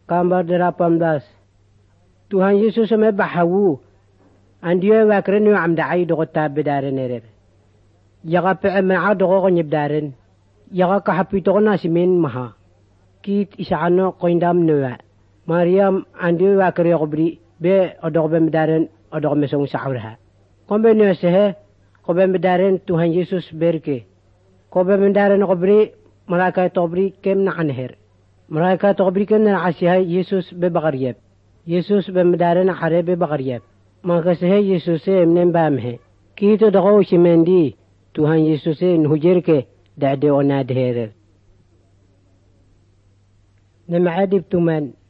Gambar 18. Tuhan Yesus bahawu andiyo wakren yu amdai dogo tabidaren erer. Yaga pe'ema dogo nyibdaren. Yaga kahapito nasimin maha. Kit isaano koindam nuwa. Mariam andiyo wakre gobri be odogo bemdaren odogo mesong saurha. Kombe nuwa sehe kobe bemdaren Tuhan Yesus berke. Kobe bemdaren gobri malaikat gobri kem na anher. Malaikat gobri kem na asihay Yesus bebagariyab. Yesus bemdaren hare bebagariyab. Maka sehe Yesus emnen bamhe. Kito dogo shimendi Tuhan Yesus nhujerke da'de onad herer. Nam'adib tuman